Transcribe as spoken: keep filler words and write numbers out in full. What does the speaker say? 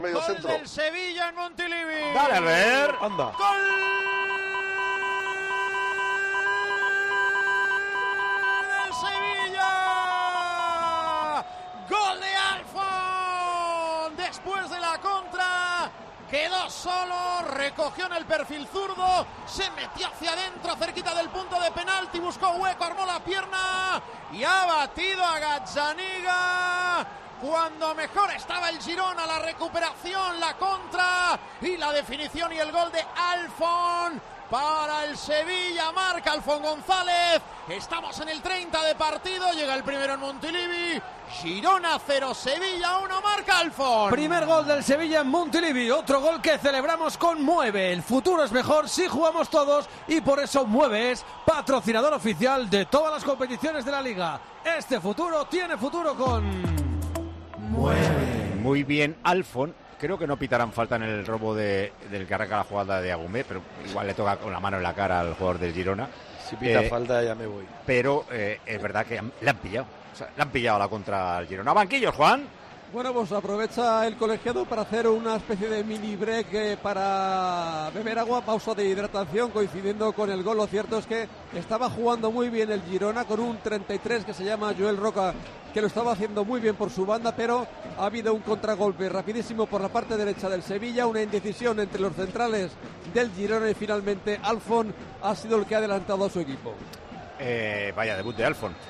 Medio Gol centro. del Sevilla en Montilivi. Dale, Albert. Anda. Gol del Sevilla. Gol de Alfon. Después de la contra, quedó solo, recogió en el perfil zurdo, se metió hacia adentro, cerquita del punto de penalti, buscó hueco, armó la pierna y ha batido a Gazzaniga. Cuando mejor estaba el Girona, la recuperación, la contra y la definición y el gol de Alfon para el Sevilla. Marca Alfon González. Estamos en el treinta de partido. Llega el primero en Montilivi. Girona cero, Sevilla uno. Marca Alfon. Primer gol del Sevilla en Montilivi. Otro gol que celebramos con Mueve. El futuro es mejor si jugamos todos y por eso Mueve es patrocinador oficial de todas las competiciones de la Liga. Este futuro tiene futuro con... Mueve. Muy bien, Alfon. Creo que no pitarán falta en el robo de, del que arranca la jugada de Agumé, pero igual le toca con la mano en la cara al jugador del Girona. Si pita eh, falta ya me voy. Pero eh, es verdad que han, le han pillado. O sea, le han pillado la contra al Girona. Banquillos, Juan. Bueno, pues aprovecha el colegiado para hacer una especie de mini break eh, para beber agua, pausa de hidratación, coincidiendo con el gol. Lo cierto es que estaba jugando muy bien el Girona con un treinta y tres que se llama Joel Roca, que lo estaba haciendo muy bien por su banda, pero ha habido un contragolpe rapidísimo por la parte derecha del Sevilla, una indecisión entre los centrales del Girona y finalmente Alfon ha sido el que ha adelantado a su equipo. Eh, vaya debut de Alfon.